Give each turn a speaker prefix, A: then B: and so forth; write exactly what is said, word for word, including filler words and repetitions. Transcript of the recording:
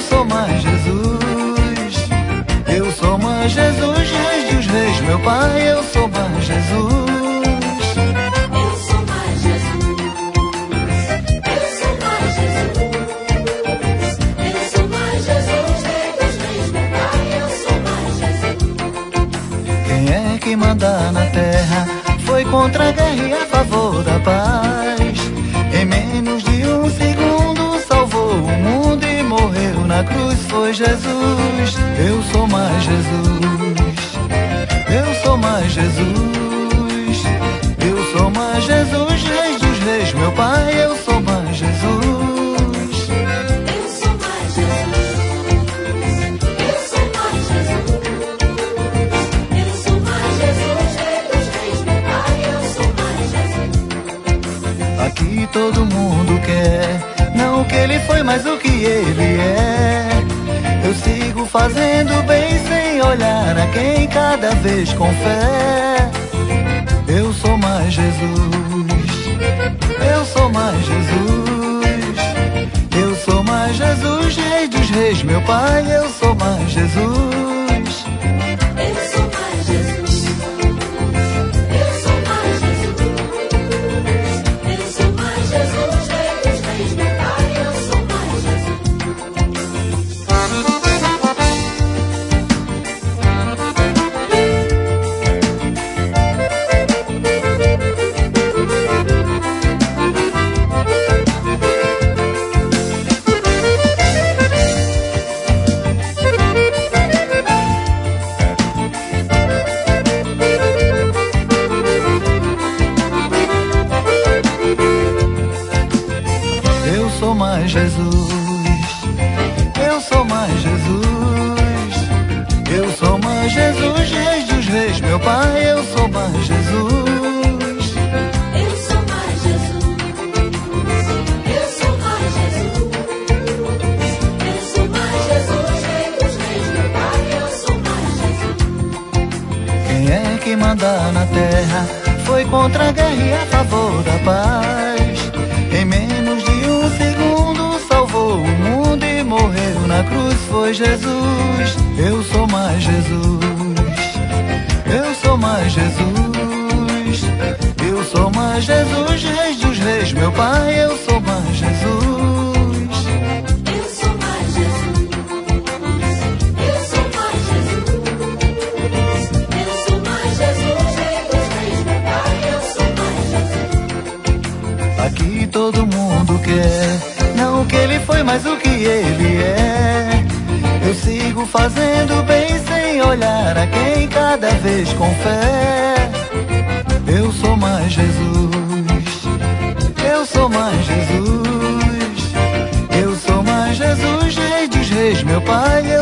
A: sou mais Jesus. Eu sou mais Jesus, Rei dos Reis, meu Pai, eu sou mais Jesus.
B: Eu sou mais Jesus. Eu sou mais Jesus. Eu sou mais Jesus, Rei dos Reis, meu Pai, eu sou mais Jesus.
A: Quem é que manda na terra? Foi contra a guerra e a favor da paz. Em menos de um segundo salvou o mundo e morreu na cruz. Foi Jesus. Eu sou mais Jesus. Eu sou mais Jesus. Eu sou mais Jesus, Rei dos Reis, meu Pai, eu sou mais Jesus.
B: Eu sou mais Jesus. Eu sou mais Jesus. Eu sou mais Jesus, Rei dos Reis, meu Pai, eu sou mais Jesus.
A: Aqui todo mundo quer, não o que ele foi, mas o que ele é. Eu sigo fazendo bem sem olhar a quem, cada vez com fé. Eu sou mais Jesus. Eu sou mais Jesus. Eu sou mais Jesus, Rei dos Reis, meu Pai, eu sou mais Jesus.
B: Eu sou mais Jesus. Eu sou mais Jesus. Eu sou mais Jesus, Rei dos Reis, meu Pai, eu sou mais Jesus.
A: Eu sou mais Jesus. Eu sou mais Jesus. Eu sou mais Jesus, Rei dos Reis, meu Pai, eu sou mais Jesus.
B: Eu sou mais Jesus. Eu sou mais Jesus. Eu sou mais Jesus, Rei dos Reis, meu Pai, eu sou mais Jesus.
A: Quem é que manda na terra? Foi contra a guerra e a favor da paz. Em menos de um segundo salvou o mundo e morreu na cruz. Foi Jesus. Eu sou mais Jesus. Eu sou mais Jesus. Eu sou mais Jesus, Rei dos Reis, meu Pai, eu sou mais Jesus.
B: Eu sou mais Jesus. Eu sou mais Jesus. Eu sou mais Jesus, Rei dos Reis, meu Pai, eu sou mais Jesus.
A: Aqui todo mundo quer, não o que ele foi, mas o que ele é. Eu sigo fazendo bem sem olhar a quem, cada vez com fé. Eu sou mais Jesus. Eu sou mais Jesus. Eu sou mais Jesus, Rei dos Reis, meu Pai,